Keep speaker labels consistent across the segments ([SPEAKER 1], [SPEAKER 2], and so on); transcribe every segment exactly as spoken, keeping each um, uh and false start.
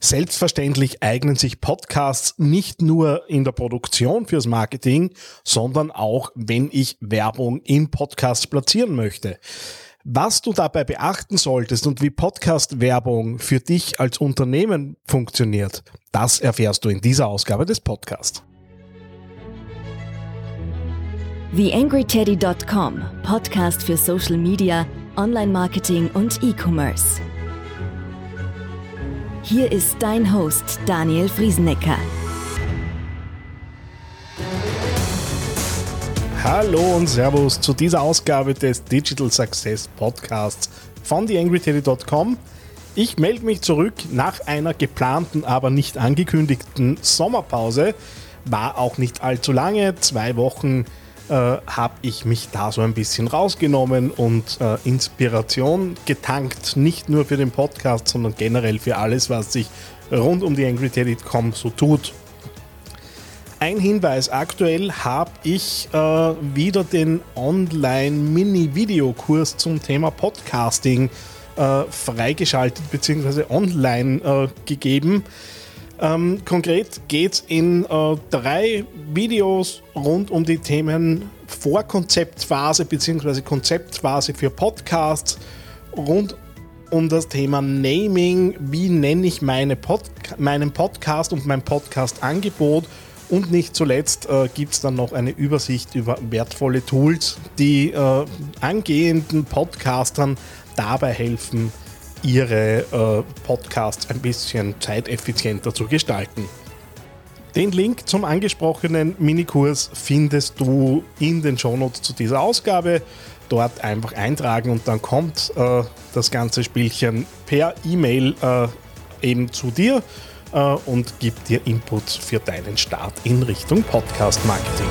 [SPEAKER 1] Selbstverständlich eignen sich Podcasts nicht nur in der Produktion fürs Marketing, sondern auch, wenn ich Werbung in Podcasts platzieren möchte. Was du dabei beachten solltest und wie Podcast-Werbung für dich als Unternehmen funktioniert, das erfährst du in dieser Ausgabe des Podcasts.
[SPEAKER 2] the angry teddy dot com, Podcast für Social Media, Online-Marketing und E-Commerce. Hier ist dein Host Daniel Friesenecker.
[SPEAKER 1] Hallo und Servus zu dieser Ausgabe des Digital Success Podcasts von the angry teddy dot com. Ich melde mich zurück nach einer geplanten, aber nicht angekündigten Sommerpause. War auch nicht allzu lange, zwei Wochen äh, habe ich mich da so ein bisschen rausgenommen und äh, Inspiration getankt, nicht nur für den Podcast, sondern generell für alles, was sich rund um die angry teddy dot com so tut. Ein Hinweis, aktuell habe ich äh, wieder den Online-Mini-Videokurs zum Thema Podcasting äh, freigeschaltet bzw. online äh, gegeben. Ähm, konkret geht es in äh, drei Videos rund um die Themen Vorkonzeptphase bzw. Konzeptphase für Podcasts, rund um das Thema Naming, wie nenne ich meine Pod- meinen Podcast und mein Podcast-Angebot, und nicht zuletzt äh, gibt es dann noch eine Übersicht über wertvolle Tools, die äh, angehenden Podcastern dabei helfen, ihre äh, Podcasts ein bisschen zeiteffizienter zu gestalten. Den Link zum angesprochenen Minikurs findest du in den Shownotes zu dieser Ausgabe. Dort einfach eintragen und dann kommt äh, das ganze Spielchen per E-Mail äh, eben zu dir äh, und gibt dir Input für deinen Start in Richtung Podcast-Marketing.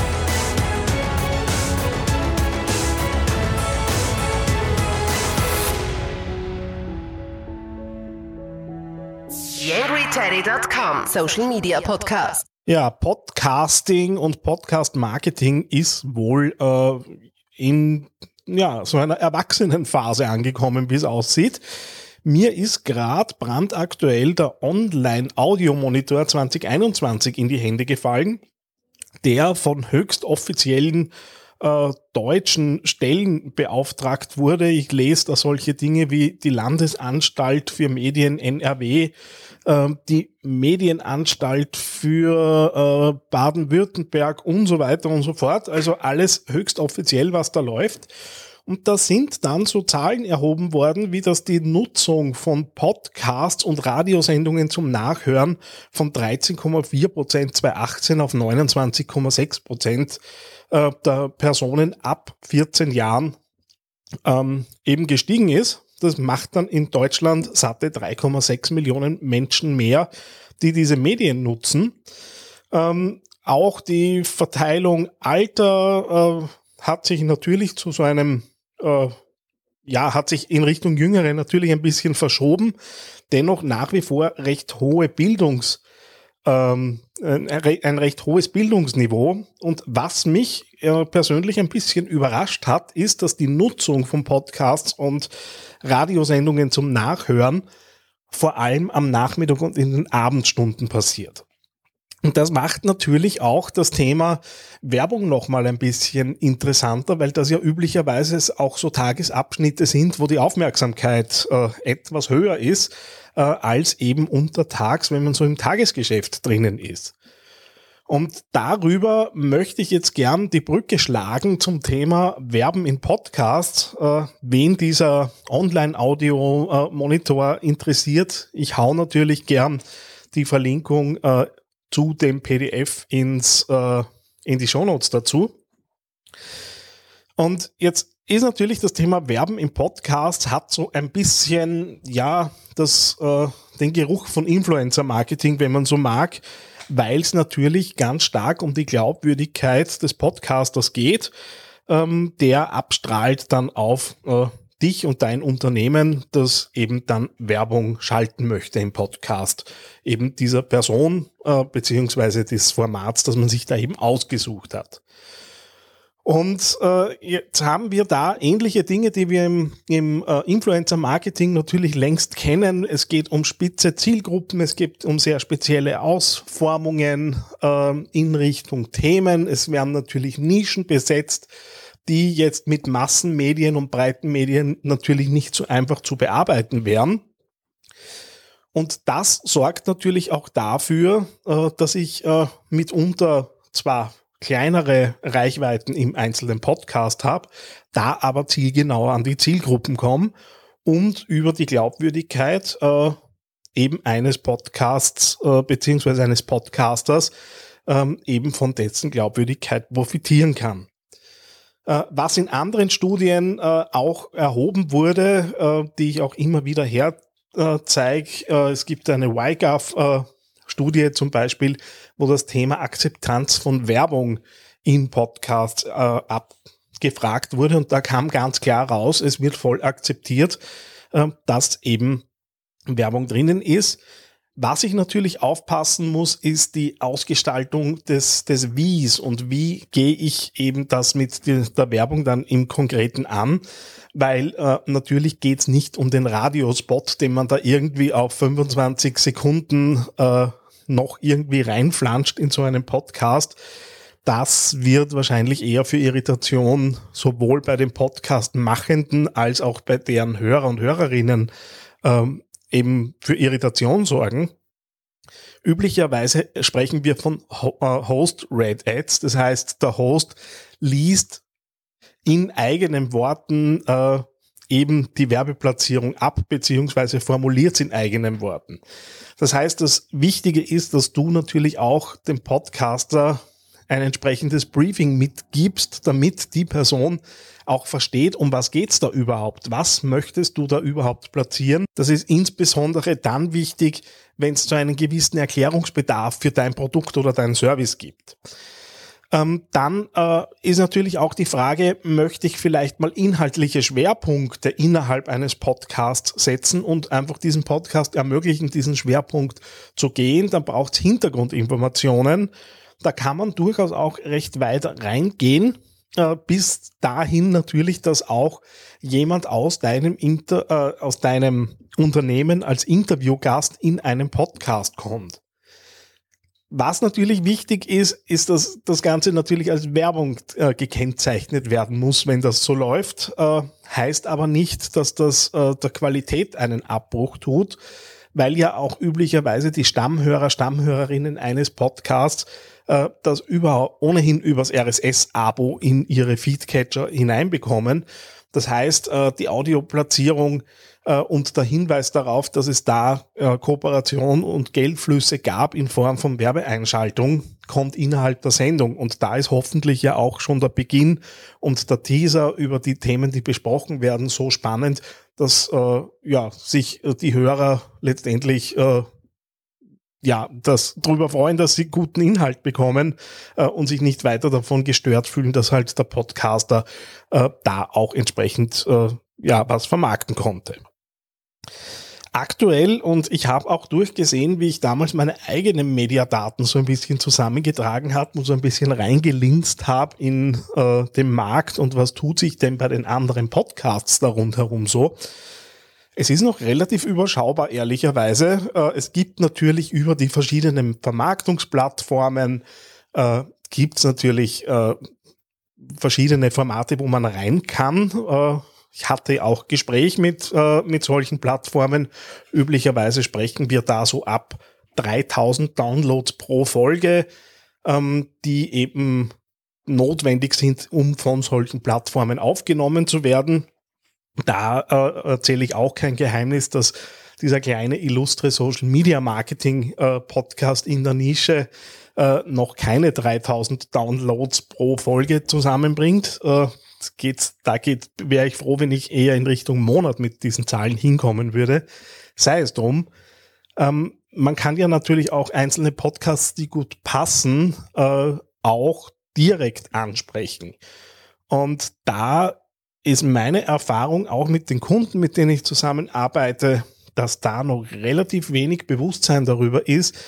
[SPEAKER 3] the angry teddy dot com Social Media Podcast.
[SPEAKER 1] Ja, Podcasting und Podcast-Marketing ist wohl äh, in ja, so einer Erwachsenenphase angekommen, wie es aussieht. Mir ist gerade brandaktuell der Online-Audio-Monitor zwanzig einundzwanzig in die Hände gefallen, der von höchst offiziellen äh, deutschen Stellen beauftragt wurde. Ich lese da solche Dinge wie die Landesanstalt für Medien N R W, äh, die Medienanstalt für äh, Baden-Württemberg und so weiter und so fort. Also alles höchst offiziell, was da läuft. Und da sind dann so Zahlen erhoben worden, wie dass die Nutzung von Podcasts und Radiosendungen zum Nachhören von dreizehn Komma vier Prozent zweitausendachtzehn auf neunundzwanzig Komma sechs Prozent äh, der Personen ab vierzehn Jahren ähm, eben gestiegen ist. Das macht dann in Deutschland satte drei Komma sechs Millionen Menschen mehr, die diese Medien nutzen. Ähm, auch die Verteilung Alter äh, hat sich natürlich zu so einem Äh, ja, hat sich in Richtung Jüngere natürlich ein bisschen verschoben, dennoch nach wie vor recht hohe Bildungs, ähm, ein, ein recht hohes Bildungsniveau. Und was mich äh, persönlich ein bisschen überrascht hat, ist, dass die Nutzung von Podcasts und Radiosendungen zum Nachhören vor allem am Nachmittag und in den Abendstunden passiert. Und das macht natürlich auch das Thema Werbung nochmal ein bisschen interessanter, weil das ja üblicherweise auch so Tagesabschnitte sind, wo die Aufmerksamkeit äh, etwas höher ist, äh, als eben untertags, wenn man so im Tagesgeschäft drinnen ist. Und darüber möchte ich jetzt gern die Brücke schlagen zum Thema Werben in Podcasts. Äh, wen dieser Online-Audio-Monitor äh, interessiert, ich hau natürlich gern die Verlinkung äh, zu dem P D F ins, äh, in die Shownotes dazu. Und jetzt ist natürlich das Thema Werben im Podcast hat so ein bisschen, ja, das, äh, den Geruch von Influencer-Marketing, wenn man so mag, weil es natürlich ganz stark um die Glaubwürdigkeit des Podcasters geht, ähm, der abstrahlt dann auf äh, dich und dein Unternehmen, das eben dann Werbung schalten möchte im Podcast, eben dieser Person äh, beziehungsweise des Formats, das man sich da eben ausgesucht hat. Und äh, jetzt haben wir da ähnliche Dinge, die wir im, im äh, Influencer-Marketing natürlich längst kennen. Es geht um spitze Zielgruppen, es geht um sehr spezielle Ausformungen äh, in Richtung Themen. Es werden natürlich Nischen besetzt, die jetzt mit Massenmedien und breiten Medien natürlich nicht so einfach zu bearbeiten wären. Und das sorgt natürlich auch dafür, äh, dass ich äh, mitunter zwar kleinere Reichweiten im einzelnen Podcast habe, da aber zielgenauer an die Zielgruppen komme und über die Glaubwürdigkeit äh, eben eines Podcasts äh, beziehungsweise eines Podcasters ähm, eben von dessen Glaubwürdigkeit profitieren kann. Äh, was in anderen Studien äh, auch erhoben wurde, äh, die ich auch immer wieder her äh, zeige, äh, es gibt eine YGov äh, Studie zum Beispiel, wo das Thema Akzeptanz von Werbung in Podcasts äh, abgefragt wurde und da kam ganz klar raus, es wird voll akzeptiert, äh, dass eben Werbung drinnen ist. Was ich natürlich aufpassen muss, ist die Ausgestaltung des, des Wies und wie gehe ich eben das mit der, der Werbung dann im Konkreten an, weil äh, natürlich geht es nicht um den Radiospot, den man da irgendwie auf fünfundzwanzig Sekunden äh, noch irgendwie reinflanscht in so einen Podcast. Das wird wahrscheinlich eher für Irritation sowohl bei den Podcast-Machenden als auch bei deren Hörer und Hörerinnen ähm, eben für Irritation sorgen. Üblicherweise sprechen wir von Host-Read-Ads, das heißt, der Host liest in eigenen Worten äh, eben die Werbeplatzierung ab, beziehungsweise formuliert es in eigenen Worten. Das heißt, das Wichtige ist, dass du natürlich auch dem Podcaster ein entsprechendes Briefing mitgibst, damit die Person auch versteht, um was geht's da überhaupt? Was möchtest du da überhaupt platzieren? Das ist insbesondere dann wichtig, wenn es so einen gewissen Erklärungsbedarf für dein Produkt oder deinen Service gibt. Ähm, dann äh, ist natürlich auch die Frage, möchte ich vielleicht mal inhaltliche Schwerpunkte innerhalb eines Podcasts setzen und einfach diesen Podcast ermöglichen, diesen Schwerpunkt zu gehen? Dann braucht es Hintergrundinformationen. Da kann man durchaus auch recht weit reingehen, äh, bis dahin natürlich, dass auch jemand aus deinem, Inter, äh, aus deinem Unternehmen als Interviewgast in einen Podcast kommt. Was natürlich wichtig ist, ist, dass das Ganze natürlich als Werbung äh, gekennzeichnet werden muss, wenn das so läuft. Äh, heißt aber nicht, dass das äh, der Qualität einen Abbruch tut, weil ja auch üblicherweise die Stammhörer, Stammhörerinnen eines Podcasts äh, das über, ohnehin übers R S S-Abo in ihre Feedcatcher hineinbekommen. Das heißt, äh, die Audioplatzierung äh, und der Hinweis darauf, dass es da äh, Kooperation und Geldflüsse gab in Form von Werbeeinschaltung, kommt innerhalb der Sendung. Und da ist hoffentlich ja auch schon der Beginn und der Teaser über die Themen, die besprochen werden, so spannend, dass äh, ja sich äh, die Hörer letztendlich äh, ja das darüber freuen, dass sie guten Inhalt bekommen äh, und sich nicht weiter davon gestört fühlen, dass halt der Podcaster äh, da auch entsprechend äh, ja was vermarkten konnte. Aktuell, und ich habe auch durchgesehen, wie ich damals meine eigenen Mediadaten so ein bisschen zusammengetragen habe und so ein bisschen reingelinst habe in äh, den Markt und was tut sich denn bei den anderen Podcasts da rundherum so. Es ist noch relativ überschaubar, ehrlicherweise. Äh, es gibt natürlich über die verschiedenen Vermarktungsplattformen, äh, gibt es natürlich äh, verschiedene Formate, wo man rein kann. Äh, Ich hatte auch Gespräch mit, äh, mit solchen Plattformen. Üblicherweise sprechen wir da so ab dreitausend Downloads pro Folge, ähm, die eben notwendig sind, um von solchen Plattformen aufgenommen zu werden. Da äh, erzähle ich auch kein Geheimnis, dass dieser kleine illustre Social Media Marketing äh, Podcast in der Nische äh, noch keine dreitausend Downloads pro Folge zusammenbringt. Äh, Geht's, da geht, wäre ich froh, wenn ich eher in Richtung Monat mit diesen Zahlen hinkommen würde. Sei es drum. Ähm, man kann ja natürlich auch einzelne Podcasts, die gut passen, äh, auch direkt ansprechen. Und da ist meine Erfahrung auch mit den Kunden, mit denen ich zusammenarbeite, dass da noch relativ wenig Bewusstsein darüber ist,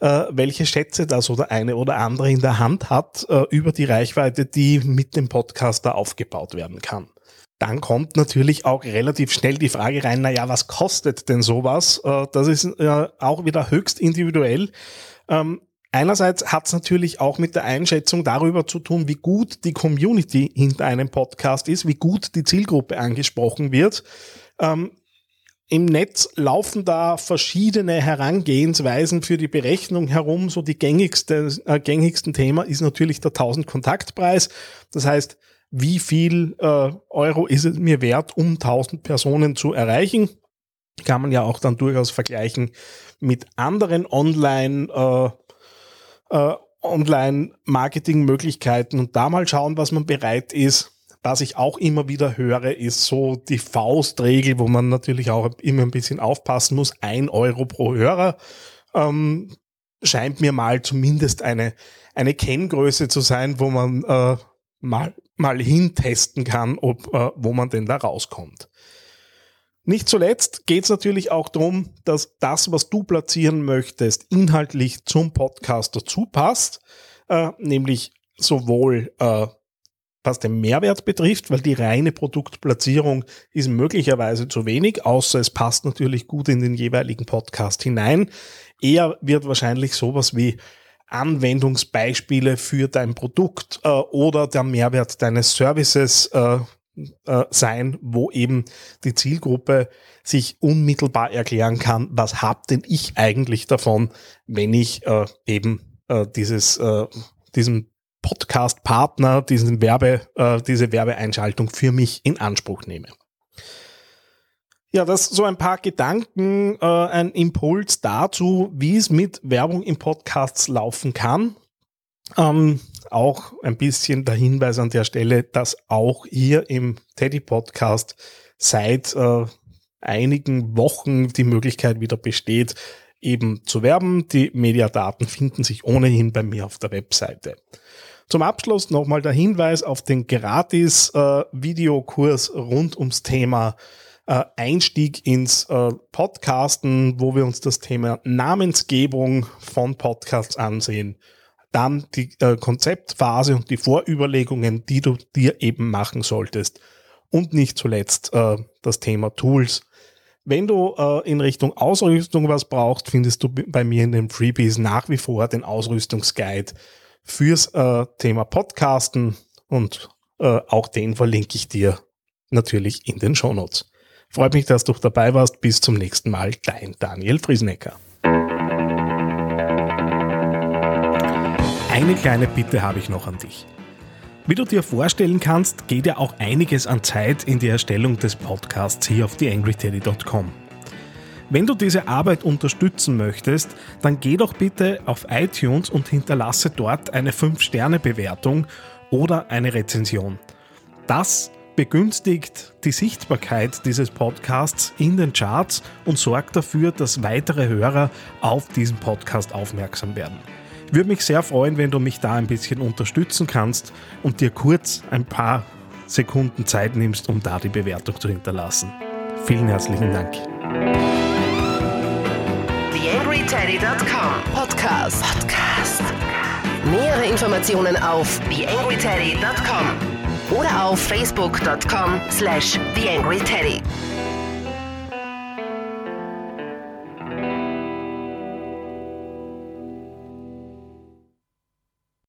[SPEAKER 1] äh, welche Schätze das oder eine oder andere in der Hand hat äh, über die Reichweite, die mit dem Podcaster aufgebaut werden kann. Dann kommt natürlich auch relativ schnell die Frage rein, naja, was kostet denn sowas? Äh, das ist äh, auch wieder höchst individuell. Ähm, einerseits hat es natürlich auch mit der Einschätzung darüber zu tun, wie gut die Community hinter einem Podcast ist, wie gut die Zielgruppe angesprochen wird. Ähm, Im Netz laufen da verschiedene Herangehensweisen für die Berechnung herum. So die gängigste, äh, gängigsten Thema ist natürlich der tausend-Kontaktpreis. Das heißt, wie viel äh, Euro ist es mir wert, um tausend Personen zu erreichen? Kann man ja auch dann durchaus vergleichen mit anderen Online, äh, äh, Online-Marketing-Möglichkeiten und da mal schauen, was man bereit ist. Was ich auch immer wieder höre, ist so die Faustregel, wo man natürlich auch immer ein bisschen aufpassen muss. Ein Euro pro Hörer ähm, scheint mir mal zumindest eine, eine Kenngröße zu sein, wo man äh, mal, mal hintesten kann, ob, äh, wo man denn da rauskommt. Nicht zuletzt geht es natürlich auch darum, dass das, was du platzieren möchtest, inhaltlich zum Podcast dazu passt, äh, nämlich sowohl äh, was den Mehrwert betrifft, weil die reine Produktplatzierung ist möglicherweise zu wenig, außer es passt natürlich gut in den jeweiligen Podcast hinein. Eher wird wahrscheinlich sowas wie Anwendungsbeispiele für dein Produkt äh, oder der Mehrwert deines Services äh, äh, sein, wo eben die Zielgruppe sich unmittelbar erklären kann, was hab denn ich eigentlich davon, wenn ich äh, eben äh, dieses, äh, diesen Podcast-Partner, diesen Werbe, äh, diese Werbeeinschaltung für mich in Anspruch nehme. Ja, das so ein paar Gedanken, äh, ein Impuls dazu, wie es mit Werbung in Podcasts laufen kann. Ähm, auch ein bisschen der Hinweis an der Stelle, dass auch hier im Teddy-Podcast seit äh, einigen Wochen die Möglichkeit wieder besteht, eben zu werben. Die Mediadaten finden sich ohnehin bei mir auf der Webseite. Zum Abschluss nochmal der Hinweis auf den Gratis-Videokurs äh, rund ums Thema äh, Einstieg ins äh, Podcasten, wo wir uns das Thema Namensgebung von Podcasts ansehen. Dann die äh, Konzeptphase und die Vorüberlegungen, die du dir eben machen solltest. Und nicht zuletzt äh, das Thema Tools. Wenn du äh, in Richtung Ausrüstung was brauchst, findest du bei mir in den Freebies nach wie vor den Ausrüstungsguide fürs äh, Thema Podcasten und äh, auch den verlinke ich dir natürlich in den Shownotes. Freut mich, dass du dabei warst. Bis zum nächsten Mal. Dein Daniel Friesenecker. Eine kleine Bitte habe ich noch an dich. Wie du dir vorstellen kannst, geht ja auch einiges an Zeit in die Erstellung des Podcasts hier auf the angry teddy dot com. Wenn du diese Arbeit unterstützen möchtest, dann geh doch bitte auf iTunes und hinterlasse dort eine fünf Sterne Bewertung oder eine Rezension. Das begünstigt die Sichtbarkeit dieses Podcasts in den Charts und sorgt dafür, dass weitere Hörer auf diesen Podcast aufmerksam werden. Ich würde mich sehr freuen, wenn du mich da ein bisschen unterstützen kannst und dir kurz ein paar Sekunden Zeit nimmst, um da die Bewertung zu hinterlassen. Vielen herzlichen Dank.
[SPEAKER 3] the angry teddy dot com Podcast. Podcast. Nähere Informationen auf the angry teddy dot com oder auf facebook dot com slash the angry teddy.